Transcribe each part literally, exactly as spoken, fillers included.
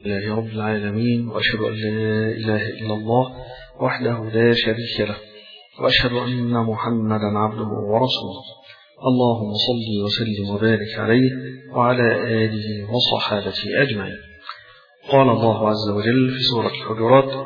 لله رب العالمين، وأشهد أن لا إله إلا الله وحده لا شريك له، وأشهد أن محمدا عبده ورسوله. اللهم صل وسلم وبارك عليه وعلى آله وصحابته أجمعين. قال الله عز وجل في سورة الحجرات: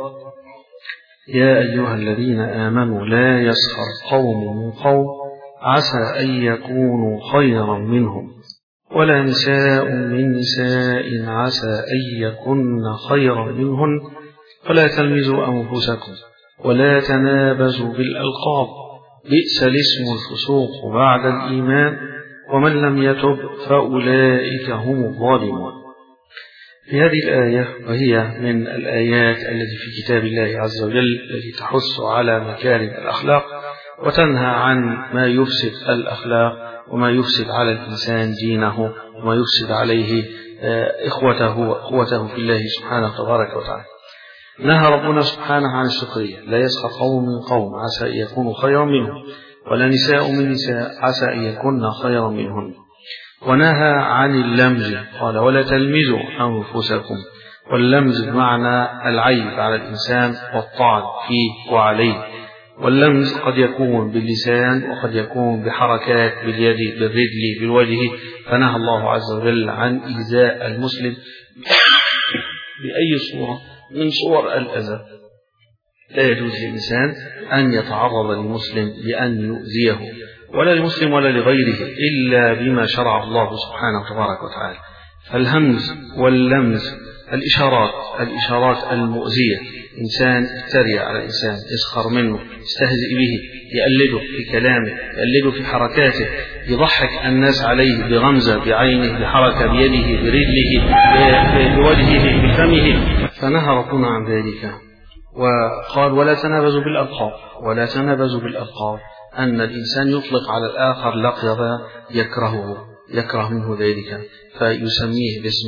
يا أيها الذين آمنوا لا يسخر قوم من قوم عسى أن يكونوا خيرا منهم ولا نساء من نساء عسى أن يكن خيرا منهن ولا تلمزوا أنفسكم ولا تنابزوا بالألقاب بئس الاسم الفسوق بعد الإيمان ومن لم يتب فأولئك هم الظالمون. في هذه الآية، وهي من الآيات التي في كتاب الله عز وجل التي تحث على مكارم الأخلاق وتنهى عن ما يفسد الأخلاق وما يفسد على الإنسان دينه وما يفسد عليه إخوته وأخوته في الله سبحانه تبارك وتعالى. نهى ربنا سبحانه عن السخرية: لا يسخر قوم من قوم عسى أن يكونوا خيرا منهم ولا نساء من نساء عسى أن يكون خيرا منهن. ونهى عن اللمز، قال: ولا تلمزوا أنفسكم. واللمز بمعنى العيب على الإنسان والطعن فيه وعليه. واللمز قد يكون باللسان وقد يكون بحركات باليد بالرجل بالوجه، فنهى الله عز وجل عن إيذاء المسلم بأي صورة من صور الأذى. لا يجوز للإنسان أن يتعرض للمسلم بأن يؤذيه، ولا للمسلم ولا لغيره، إلا بما شرع الله سبحانه تبارك وتعالى. فالهمز واللمز الإشارات الإشارات المؤذية، إنسان يتريق على إنسان، يسخر منه، يستهزئ به، يقلده في كلامه، يقلده في حركاته، يضحك الناس عليه بغمزة بعينه، بحركة بيده برجله بوجهه بفمه. فنهى ربنا عن ذلك وقال: ولا تنابزوا بالألقاب. ولا تنابزوا بالألقاب أن الإنسان يطلق على الآخر لقب يكرهه يكره منه ذلك فيسميه باسمه.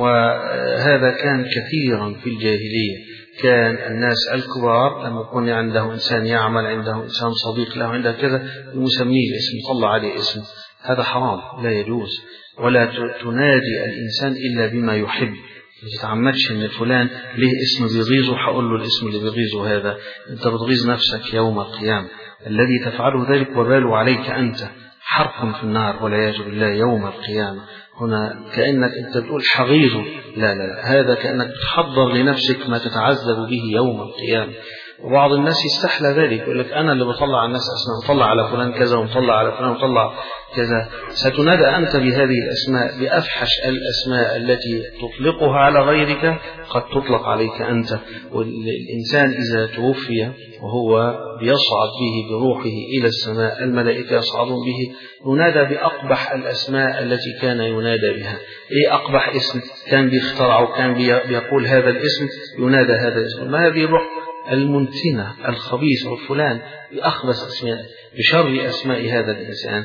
وهذا كان كثيرا في الجاهلية. كان الناس الكبار لما يكون عنده إنسان يعمل، عنده إنسان صديق له، عنده كذا، يسميه باسم، يطلع عليه اسم. هذا حرام، لا يجوز. ولا تنادي الإنسان إلا بما يحب. ما تتعمدش ان فلان له اسم بيغيظه هقول له الاسم اللي بيغيظه هذا. انت بتغيظ نفسك يوم القيامة. الذي تفعله ذلك وبال عليك أنت، حرق في النار والعياذ بالله يوم القيامة. هنا كأنك أنت بتقول حغيظه، لا لا لا، هذا كأنك تحضر لنفسك ما تتعذب به يوم القيامة. وبعض الناس يستحلى ذلك، يقول لك أنا اللي بطلع على الناس أسماء، بطلع على فلان كذا ومطلع على فلان ومطلع كذا. ستنادى أنت بهذه الأسماء، بأفحش الأسماء التي تطلقها على غيرك قد تطلق عليك أنت. والإنسان إذا توفي وهو بيصعد به بروحه إلى السماء، الملائكة يصعدون به، ينادى بأقبح الأسماء التي كان ينادى بها. إيه أقبح اسم كان بيخترعه، كان بيقول هذا الاسم، ينادى هذا الاسم. ما هذه الروح المنتنة الخبيث وفلان بأخبث أسماء، بشر أسماء هذا الإنسان.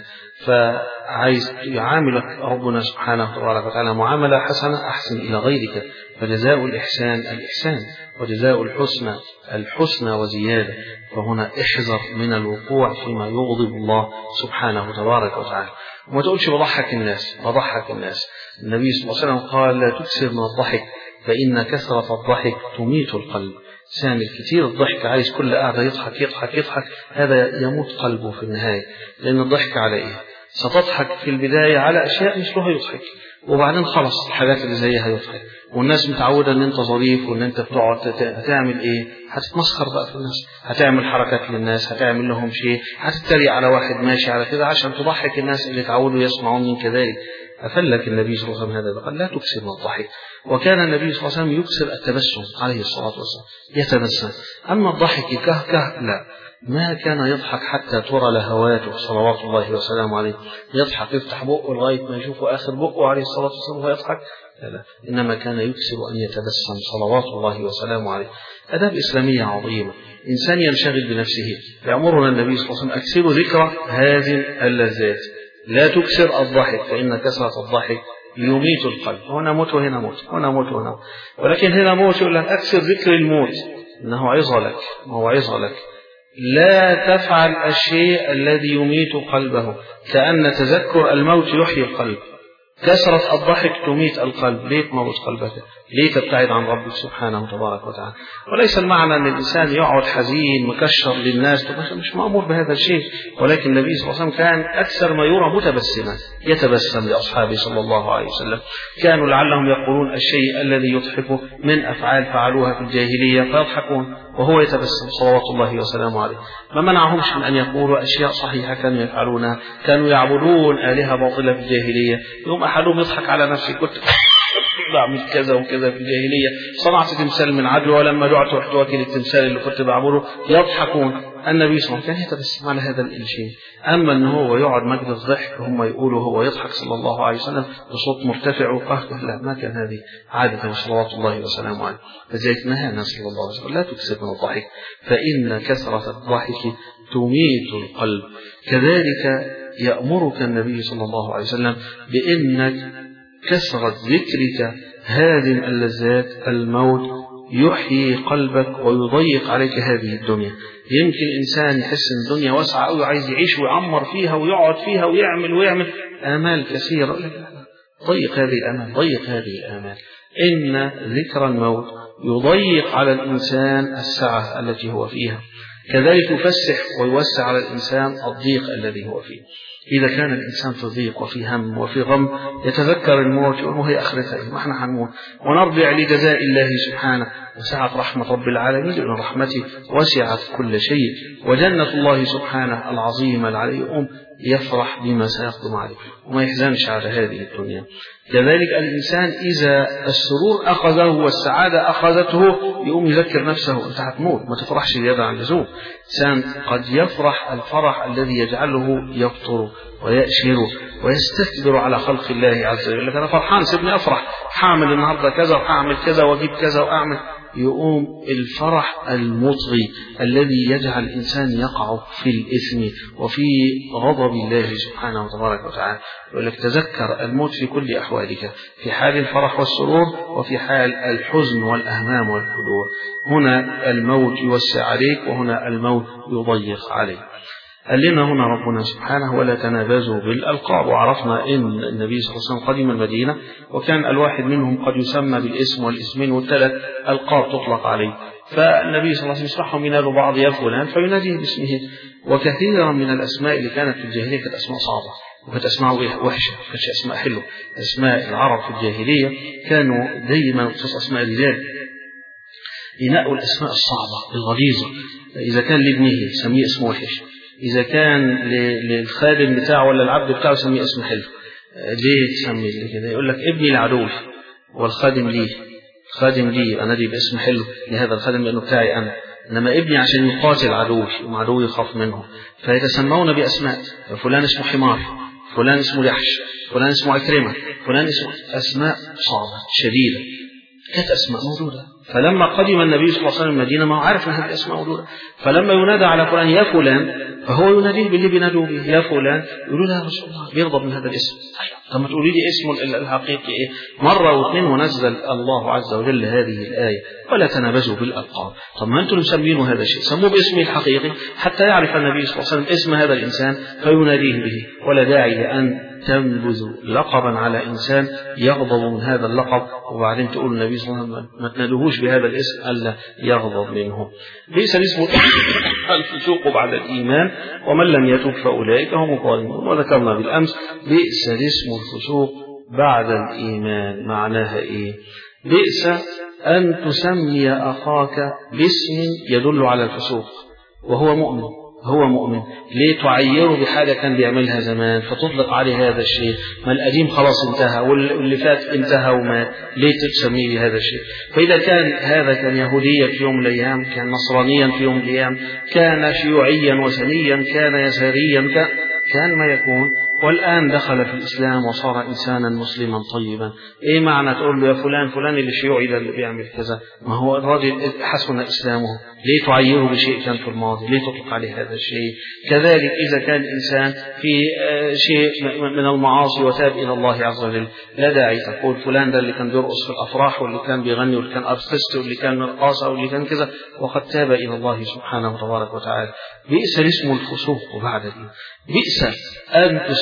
فعايز يعاملك ربنا سبحانه تبارك وتعالى معاملة حسنة، أحسن إلى غيرك. فجزاء الإحسان الإحسان، وجزاء الحسنى الحسنى وزيادة. فهنا احذر من الوقوع فيما يغضب الله سبحانه تبارك وتعالى. وما تقولش بضحك الناس بضحك الناس. النبي صلى الله عليه وسلم قال: لا تكثر من الضحك فإن كثرة الضحك تميت القلب. سامي الكثير الضحك، عايز كل قاعدة يضحك يضحك يضحك، هذا يموت قلبه في النهاية. لأن الضحك على إيه؟ ستضحك في البداية على أشياء مثلها يضحك، وبعدين خلص الحاجات اللي زيها يضحك، والناس متعودة ان انت ظريف وان انت بتقعد هتعمل ايه؟ هتتمسخر بقى في الناس، هتعمل حركات للناس، هتعمل لهم شيء، هتتريق على واحد ماشي على كده عشان تضحك الناس اللي تعودوا يسمعون من كذلك. أفلك النبي صلى الله عليه وسلم هذا، قال: لا تكثر من الضحك. وكان النبي صلى الله عليه وسلم يكثر التبسم عليه الصلاة والسلام، يتبسم. أما الضحك كهكه لا، ما كان يضحك حتى ترى لهواته صلوات الله وسلامه عليه. يضحك يفتح بقه لغاية ما يشوفه آخر بقه عليه الصلاة والسلام وهو يضحك، لا لا، إنما كان يكثر أن يتبسم صلوات الله وسلامه عليه. أداب إسلامية عظيمة. إنسان ينشغل بنفسه. يأمرنا النبي صلى الله عليه وسلم: أكثروا ذكر هذه اللذات، لا تكثر الضحك فإن كثرة الضحك يميت القلب. هنا موت وهنا موت، هنا موت وهنا موت. ولكن هنا موت يقول لك أكثر ذكر الموت، إنه عظة لك، هو عظة لك. لا تفعل الشيء الذي يميت قلبه، كأن تذكر الموت يحيي القلب. كثرة الضحك تميت القلب. ليه تموت قلبك؟ ليه تبتعد عن ربك سبحانه وتبارك وتعالى؟ وليس المعنى أن الإنسان يقعد حزين مكشر للناس، مش مأمور بهذا الشيء، ولكن النبي صلى الله عليه وسلم كان أكثر ما يرى متبسما، يتبسم لأصحابه صلى الله عليه وسلم. كانوا لعلهم يقولون الشيء الذي يضحكه من أفعال فعلوها في الجاهلية فيضحكون وهو يتبسم صلوات الله وسلامه عليه. ما منعهمش من أن يقولوا أشياء صحيحة كانوا يفعلونها. كانوا يعبدون آلهة باطلة في الجاهلية، يوم أحدهم يضحك على نفسه، كنت بعمل كذا وكذا في الجاهلية، صنعت تمثال من عدل ولما جعت رحت واكل التمثال اللي كنت بعبده. يضحكون. النبي صلى الله عليه وسلم كان يتبسم على هذا الشيء. أما أنه هو يقعد مجد الضحك هم يقولوا هو يضحك صلى الله عليه وسلم بصوت مرتفع وقهقه، لا، ما كان هذه عادة صلوات الله وسلامه عليه. فذلك نهانا صلى الله عليه وسلم لا تكثر من الضحك فإن كثرة الضحك تميت القلب. كذلك يأمرك النبي صلى الله عليه وسلم بأنك كثرة ذكرك هذه اللذات الموت يحيي قلبك ويضيق عليك هذه الدنيا. يمكن إنسان يحس أن الدنيا واسعة أو عايز يعيش ويعمر فيها ويقعد فيها ويعمل ويعمل آمال كثيرة، ضيق هذه الآمال، ضيق هذه الآمال. إن ذكر الموت يضيق على الإنسان السعة التي هو فيها. كذلك يفسح ويوسع على الإنسان الضيق الذي هو فيه. إذا كان الإنسان في ضيق وفي هم وفي غم يتذكر الموت يقول وهي آخرتها ما احنا هنموت، ونرجع لجزاء الله سبحانه وسعة رحمة رب العالمين، لأن رحمته وسعت كل شيء، وجنة الله سبحانه العظيمة العلي يقوم يفرح بما سيقدم عليه وما يحزنش على هذه الدنيا. كذلك الإنسان إذا السرور أخذه والسعادة أخذته يقوم يذكر نفسه أنت هتموت، ما تفرحش زيادة عن اللزوم. إنسان قد يفرح الفرح الذي يجعله يفطر ويأشر ويستكبر على خلق الله عز وجل. أنا فرحان سيبني أفرح، هعمل النهاردة كذا وهعمل كذا وأجيب كذا وأعمل. يقوم الفرح المطغي الذي يجعل الإنسان يقع في الإثم وفي غضب الله سبحانه وتبارك وتعالى. يقول لك تذكر الموت في كل أحوالك، في حال الفرح والسرور وفي حال الحزن والأهمام والحضور. هنا الموت يوسع عليك وهنا الموت يضيق عليك. قال لنا هنا ربنا سبحانه ولا تنابزوا بالألقاب. وعرفنا إن النبي صلى الله عليه وسلم قدم المدينة وكان الواحد منهم قد يسمى بالاسم والاسمين والثلاث ألقاب تطلق عليه، فالنبي صلى الله عليه وسلم يسمعهم ينادوا بعض يا فلان فيناديه باسمه. وكثيرا من الأسماء اللي كانت في الجاهلية كانت أسماء صعبة وكانت أسماء وحشة، ما كانتش أسماء حلوة. أسماء العرب في الجاهلية كانوا دايما خصوص أسماء الرجال ينقوا الأسماء الصعبة الغليظة. إذا كان لابنه يسميه اسم وحش، إذا كان للخادم بتاعه ولا العبد بتاعه يسميه اسم حلو. ليه تسمي كده؟ يقول لك ابني لعدوي والخادم ليه، الخادم ليه أنا دي باسم حلو لهذا الخادم لأنه بتاعي أنا، إنما ابني عشان يقاتل عدوي وعدوي يخاف منه. فيتسمون بأسماء، فلان اسمه حمار، فلان اسمه جحش، فلان اسمه عكرمة، فلان اسمه أسماء صعبة شديدة. كانت أسماء موجودة. فلما قدم النبي صلى الله عليه وسلم المدينة ما عرف أن هذه الأسماء موجودة، فلما ينادى على فلان يا فلان فهو يناديه باللي بينادوا به يا فلان، يقولوا له يا رسول الله بيغضب من هذا الاسم. طب ما تقولي لي اسمه الحقيقي ايه؟ مرة واثنين ونزل الله عز وجل هذه الآية ولا تنابزوا بالألقاب. طب ما انتم مسمينه هذا الشيء، سموه باسمه الحقيقي حتى يعرف النبي صلى الله عليه وسلم اسم هذا الإنسان فيناديه به. ولا داعي لأن تنبذوا لقبا على إنسان يغضب من هذا اللقب وبعدين تقول النبي صلى الله عليه وسلم ما تنادوهوش بهذا الاسم ألا يغضب منه. بئس الاسم الفسوق بعد الإيمان ومن لم يتب فأولئك هم الظالمون. وذكرنا بالأمس بئس الاسم الفسوق بعد الإيمان. معناها إيه؟ بئس أن تسمي أخاك باسم يدل على الفسوق وهو مؤمن، هو مؤمن، ليه تعيره بحاجة كان بيعملها زمان فتطلق عليه هذا الشيء؟ ما القديم خلاص انتهى واللي فات انتهى وما، ليه تسميه بهذا الشيء؟ فإذا كان هذا كان يهوديا في يوم من الأيام، كان نصرانيا في يوم من الأيام، كان شيوعيا وثنيا، كان يساريا، كان ما يكون، والآن دخل في الإسلام وصار إنسانا مسلما طيبا. إيه معنى تقول له يا فلان فلان اللي شيوعي ده اللي بيعمل كذا؟ ما هو الراجل حسن إسلامه، ليه تعيره بشيء كان في الماضي؟ ليه تطلق عليه هذا الشيء؟ كذلك إذا كان إنسان في شيء من المعاصي وتاب إلى الله عز وجل لا داعي تقول فلان ده اللي كان بيرقص في الأفراح واللي كان بيغني واللي كان أرتست واللي كان رقاصة واللي كان كذا وقد تاب إلى الله سبحانه وتبارك وتعالى. بئس الاسم الفسوق بعد الإيمان. بئس أن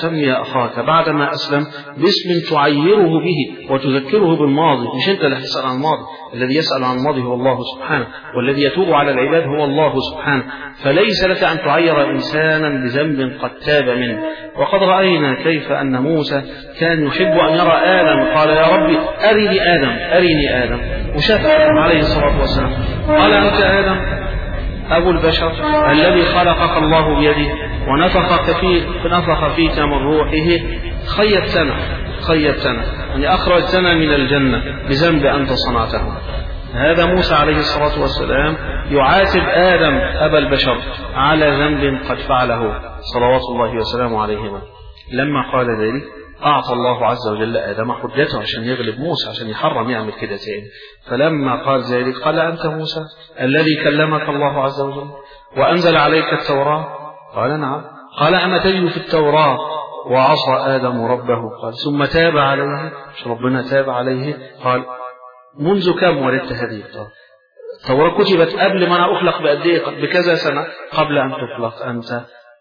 تسمي أخاك بعدما أسلم باسم تعيره به وتذكره بالماضي. مش أنت اللي هتسأل عن الماضي، الذي يسأل عن الماضي هو الله سبحانه، والذي يتوب على العباد هو الله سبحانه. فليس لك أن تعير إنسانا بذنب قد تاب منه. وقد رأينا كيف أن موسى كان يحب أن يرى آدم، قال يا ربي أرني آدم أرني آدم، وشاف آدم عليه الصلاة والسلام، قال أنت آدم أبو البشر الذي خلقك الله بيده ونفخ فيك نفخ فيك من روحه، خيبتنا خيبتنا يعني أخرجتنا من الجنة بذنب أنت صنعته. هذا موسى عليه الصلاة والسلام يعاتب آدم أبا البشر على ذنب قد فعله صلوات الله وسلامه عليهما. لما قال ذلك أعطى الله عز وجل آدم حجته عشان يغلب موسى، عشان يحرم يعمل كده تاني. فلما قال ذلك قال أنت موسى الذي كلمك الله عز وجل وأنزل عليك التوراة؟ قال نعم. قال أما تجد في التوراة وعصى آدم ربه؟ قال ثم تاب عليه. مش ربنا تاب عليه؟ قال منذ كم ولدت هذه التوراة؟ التوراة كتبت قبل ما أنا أخلق بقد إيه؟ بكذا سنة قبل أن تخلق أنت.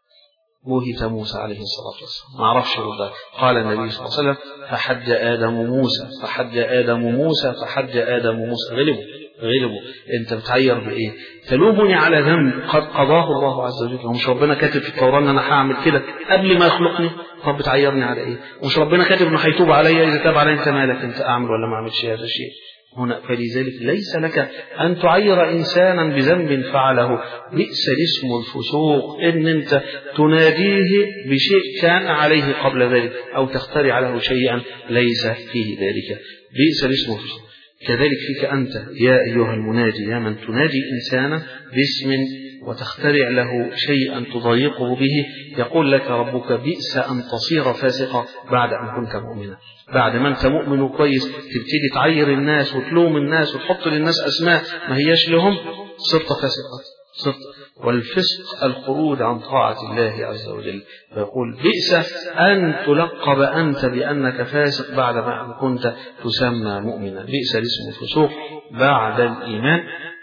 بهت موسى عليه الصلاة والسلام ما عرفش رد. قال النبي صلى الله عليه وسلم فحج آدم موسى فحج آدم موسى فحج آدم موسى. غلبوا غلبوا. انت بتعير بايه؟ تلومني على ذنب قد قضاه الله عز وجل. ومش ربنا كاتب في التوراة ان انا هعمل كده قبل ما يخلقني؟ طب بتعيرني على ايه؟ ومش ربنا كاتب انه هيتوب عليا؟ اذا تاب علي انت مالك؟ انت اعمل ولا ما اعملش هذا الشيء هنا. فلذلك ليس لك أن تعير إنسانا بذنب فعله. بئس الاسم الفسوق إن أنت تناديه بشيء كان عليه قبل ذلك أو تخترع له شيئا ليس فيه ذلك. بئس الاسم الفسوق. كذلك فيك أنت يا أيها المنادي، يا من تنادي إنسانا باسم وتخترع له شيئا تضايقه به، يقول لك ربك بئس أن تصير فاسقا بعد أن كنت مؤمنا. بعد ما أنت مؤمن وكويس تبتدي تعير الناس وتلوم الناس وتحط للناس أسماء ما هياش لهم، صرت فاسقا. صرت. والفسق الخروج عن طاعة الله عز وجل. فيقول بئس أن تلقب أنت بأنك فاسق بعد ما كنت تسمى مؤمنا. بئس الاسم الفسوق بعد الإيمان،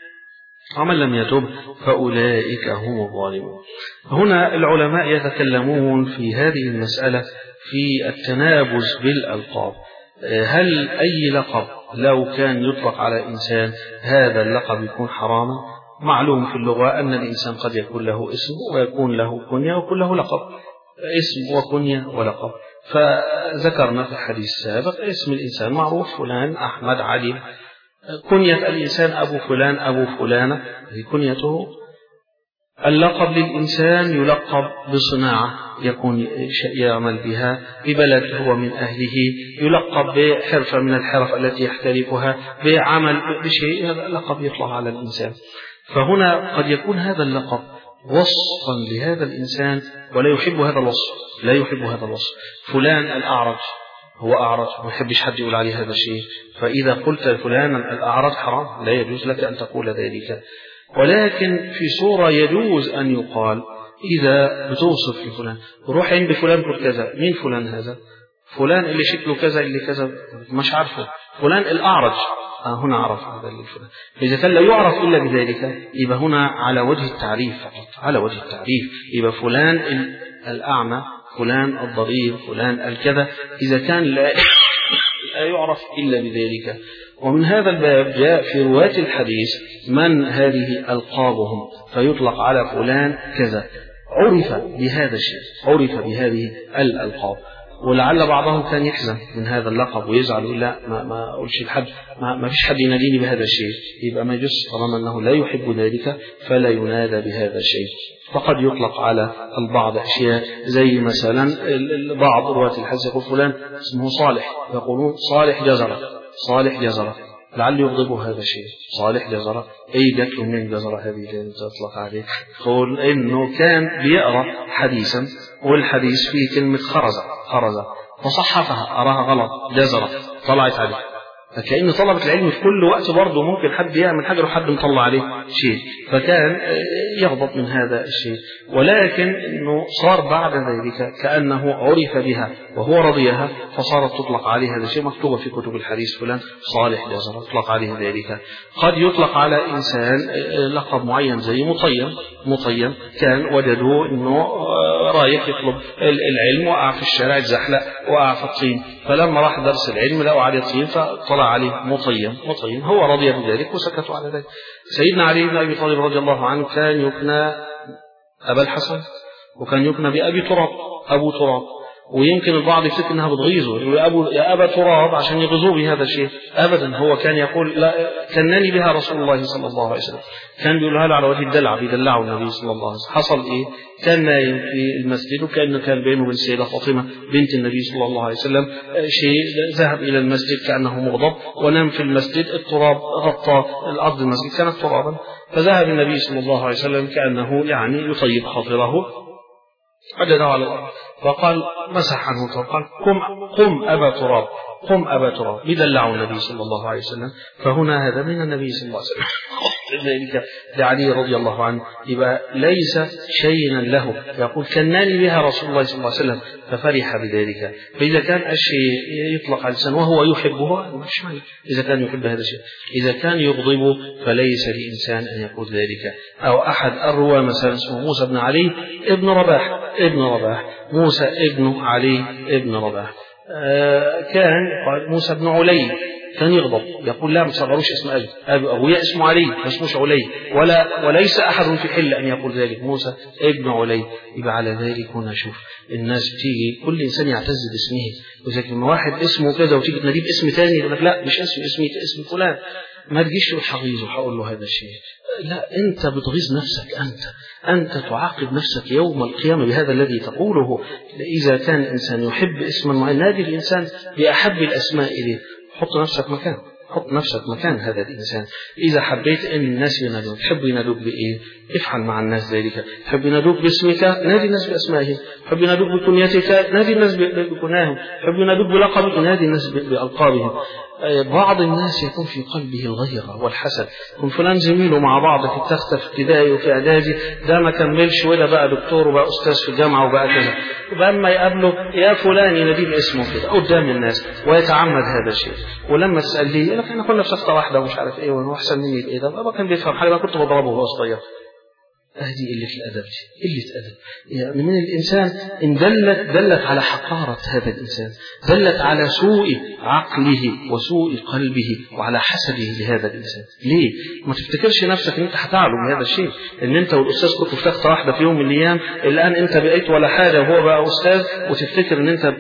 ومن لم يتب فأولئك هم الظالمون. هنا العلماء يتكلمون في هذه المسألة في التنابز بالألقاب. هل أي لقب لو كان يطلق على إنسان هذا اللقب يكون حراما؟ معلوم في اللغة أن الإنسان قد يكون له اسم ويكون له كنية ويكون له لقب. اسم وكنية ولقب. فذكرنا في الحديث السابق اسم الإنسان معروف فلان أحمد علي، كنية الإنسان أبو فلان أبو فلانة، هذه كنيته. اللقب للإنسان يلقب بصناعة يكون يعمل بها ببلد هو من أهله، يلقب بحرفة من الحرف التي يحترفها، بعمل بشيء، لقب يطلع على الإنسان. فهنا قد يكون هذا اللقب وصفا لهذا الإنسان ولا يحب هذا الوصف، لا يحب هذا الوصف. فلان الأعرج، هو أعرج ما يحبش حد يقول عليه هذا الشيء، فإذا قلت فلانا الأعرج حرام، لا يجوز لك أن تقول ذلك. ولكن في صورة يجوز أن يقال إذا بتوصف لفلان، روح عند فلان قل كذا. مين فلان هذا؟ فلان اللي شكله كذا اللي كذا مش عارفه. فلان الأعرج، آه هنا عرف هذا اللي فلان. إذا كان لا يعرف إلا بذلك يبقى هنا على وجه التعريف فقط، على وجه التعريف. يبقى فلان الأعمى، فلان الضرير، فلان الكذا، إذا كان لا يعرف إلا بذلك. ومن هذا الباب جاء في رواة الحديث من هذه ألقابهم، فيطلق على فلان كذا، عرف بهذا الشيء، عرف بهذه الألقاب. ولعل بعضهم كان يحزن من هذا اللقب ويزعل يقول لا ما, ما أقولش لحد، ما, ما فيش حد يناديني بهذا الشيء. يبقى ما يجوز طالما أنه لا يحب ذلك فلا ينادى بهذا الشيء. فقد يطلق على البعض أشياء زي مثلا بعض رواة الحديث يقول فلان اسمه صالح، يقولون صالح جزرة، صالح جزرة، لعل يغضبه هذا الشيء. صالح جزرة، أي جات له من جزرة هذه اللي تطلق عليه؟ قول إنه كان بيقرأ حديثا والحديث فيه كلمة خرزة، خرزة فصحفها أراها غلط جزرة طلعت عليه. فكأن طلبة العلم في كل وقت برضه ممكن حد يعمل حاجة وحد مطلع عليه شيء، فكان يغضب من هذا الشيء. ولكن إنه صار بعد ذلك كأنه عرف بها وهو رضيها فصارت تطلق عليه هذا الشيء، مكتوبة في كتب الحديث فلان صالح جزرة تطلق عليه ذلك. قد يطلق على إنسان لقب معين زي مطيم، مطيم كان وجدوه إنه رايح يطلب العلم، وقع في الشارع اتزحلق وقع في الطين، فلما راح درس العلم لقوا عليه طين فطلع عليه مطين مطين، هو رضي بذلك وسكتوا على ذلك. سيدنا علي بن أبي طالب رضي الله عنه كان يكنى أبا الحسن، وكان يكنى بأبي تراب، أبو تراب، ويمكن البعض يفتكر انها بتغيظه، يا ابو يا ابا تراب عشان يغيظوه بهذا الشيء. ابدا، هو كان يقول لا كنني بها رسول الله صلى الله عليه وسلم، كان بيقولها له على وجه الدلع، بيدلعه النبي صلى الله عليه وسلم. حصل ايه؟ كان نايم في المسجد، وكانه كان بينه وبين السيده فاطمه بنت النبي صلى الله عليه وسلم شيء، ذهب الى المسجد كانه مغضب ونام في المسجد، التراب غطى الارض المسجد كانت ترابا، فذهب النبي صلى الله عليه وسلم كانه يعني يطيب خاطره، وجده على الأرض فقال مسح عنه وقال قم قم أبا تراب، قم أبا تراب، يدلعه النبي صلى الله عليه وسلم. فهنا هذا من النبي صلى الله عليه وسلم. ذلك لعلي رضي الله عنه يبقى ليس شيئا له، يقول كناني بها رسول الله صلى الله عليه وسلم، ففرح بذلك. فإذا كان الشيء يطلق على لسانه وهو يحبه مش معنى، إذا كان يحب هذا الشيء، إذا كان يغضبه فليس لإنسان أن يقول ذلك. أو أحد الرواة مثلا اسمه موسى بن علي ابن رباح، ابن رباح موسى ابن علي ابن رباح، آه كان موسى بن علي كان يغضب، يقول لا ما تصغروش اسم أبي، أبي أبويا اسمه علي ما اسموش علي، ولا وليس أحد في حل أن يقول ذلك، موسى ابن علي. يبقى على ذلك هنا شوف الناس بتيجي كل إنسان يعتز باسمه، وإذا كان واحد اسمه كذا وتيجي تناديه باسم ثاني يقول لك لا مش اسمي، اسمي اسم فلان، ما تجيش وتحغيظه وهقول له هذا الشيء، لا أنت بتغيظ نفسك، أنت أنت تعاقب نفسك يوم القيامة بهذا الذي تقوله. إذا كان إنسان يحب اسما معين نادي الإنسان بأحب الأسماء إليه، حط نفسك مكان، حط نفسك مكان هذا الإنسان. إذا حبيت أن الناس ينادوك، تحب ينادوك بإيه؟ افعل مع الناس ذلك. تحب ينادوك باسمك، نادي الناس بأسمائهم. تحب ينادوك بكنيتك، نادي الناس بكناهم. تحب ينادوك بلقبك، نادي الناس بألقابهم. بعض الناس يكون في قلبه الغيرة والحسد، يكون فلان زميله مع بعض في التختة في ابتدائي وفي إعدادي، ده ما كملش وده بقى دكتور وبقى أستاذ في الجامعة وبقى كذا، ولما يقابله يا فلان يناديه باسمه كده قدام الناس ويتعمد هذا الشيء. ولما تسأل ليه يقول لك احنا كنا في تختة واحدة ومش عارف ايه وهو أحسن مني بإيه، ده بابا كان بيفهم حاجة، كنت بضربه وهو صغير. هذه قلة الأدب، قلة أدب يعني من الإنسان. إن دلت دلت على حقارة هذا الإنسان، دلت على سوء عقله وسوء قلبه وعلى حسده لهذا الإنسان. ليه؟ ما تفتكرش نفسك إن أنت هتعلم هذا الشيء، إن أنت والأستاذ كنتوا في تختة واحدة في يوم من الأيام، الآن أنت بقيت ولا حاجة وهو بقى أستاذ، وتفتكر إن أنت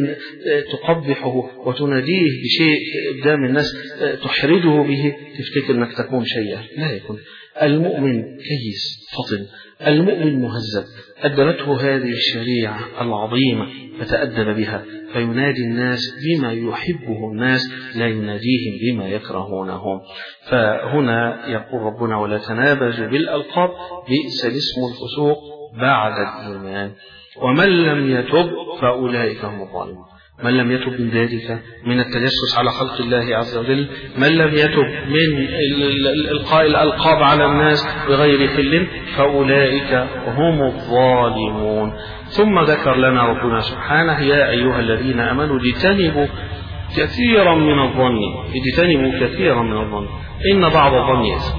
تقبحه وتناديه بشيء قدام الناس تحرجه به، تفتكر إنك تكون شيئا. لا يكون. المؤمن كيس فطن، المؤمن مهذب، أدبته هذه الشريعة العظيمة فتأدب بها، فينادي الناس بما يحبه الناس، لا يناديهم بما يكرهونهم. فهنا يقول ربنا ولا تنابزوا بالألقاب بئس الاسم الفسوق بعد الإيمان، ومن لم يتب فأولئك هم الظالمون. من لم يتب من ذلك من التجسس على خلق الله عز وجل، من لم يتب من إلقاء الألقاب على الناس بغير حل، فأولئك هم الظالمون. ثم ذكر لنا ربنا سبحانه يا أيها الذين آمنوا اجتنبوا كثيرا من الظن، اجتنبوا كثيرا من الظن إن بعض الظن إثم.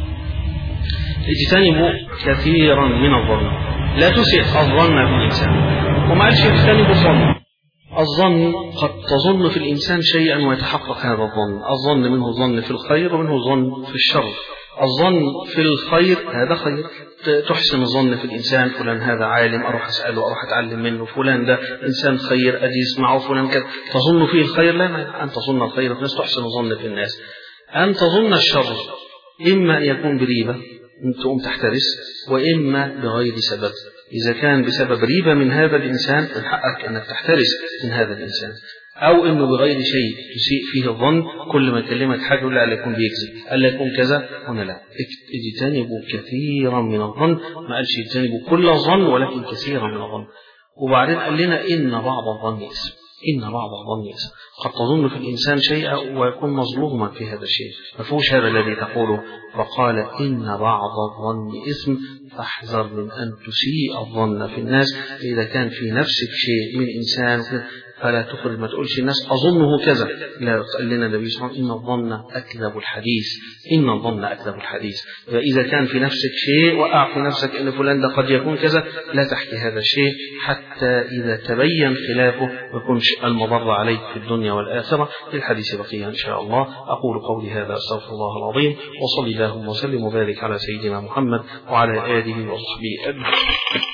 اجتنبوا كثيرا من الظن، لا تسئ الظن في الإنسان، وما قالش اجتنبوا الظن. الظن قد تظن في الإنسان شيئا ويتحقق هذا الظن، الظن منه ظن في الخير ومنه ظن في الشر. الظن في الخير هذا خير، تحسن الظن في الإنسان، فلان هذا عالم أروح أسأله أروح أتعلم منه، فلان ده إنسان خير أجي اسمعه، فلان كذا، تظن فيه الخير. لا، أن تظن الخير في الناس تحسن الظن في الناس. أن تظن الشر إما أن يكون بريبة تقوم تحترس، وإما بغير سبب. إذا كان بسبب ريبة من هذا الإنسان من حقك أنك تحترس من هذا الإنسان، أو إنه بغير شيء تسيء فيه الظن، كل ما يكلمك حاجة لا يكون بيكذب، ألا يكون كذا، هنا لا. اجتنبوا كثيرا من الظن، ما قالش اجتنبوا كل الظن ولكن كثيرا من الظن. وبعدين قال لنا إن بعض الظن اسم، إن بعض الظن اسم. قد تظن في الإنسان شيئا ويكون مظلوما في هذا الشيء، ما فيهوش هذا الذي تقوله. فقال إن بعض الظن اسم، فاحذر من أن تسيء الظن في الناس. إذا كان في نفسك شيء من إنسان فلا تخرج، ما تقولش الناس أظنه كذا، لا، قال لنا النبي صلى الله عليه وسلم إن الظن أكذب الحديث، إن الظن أكذب الحديث. فإذا كان في نفسك شيء وقع في نفسك إن فلان ده قد يكون كذا، لا تحكي هذا الشيء حتى إذا تبين خلافه ويكونش المضر عليك في الدنيا والآخرة. في الحديث بقية إن شاء الله. أقول قولي هذا، أستغفر الله العظيم، وصلي اللهم وسلم وبارك على سيدنا محمد وعلى آله وصحبه أجمعين.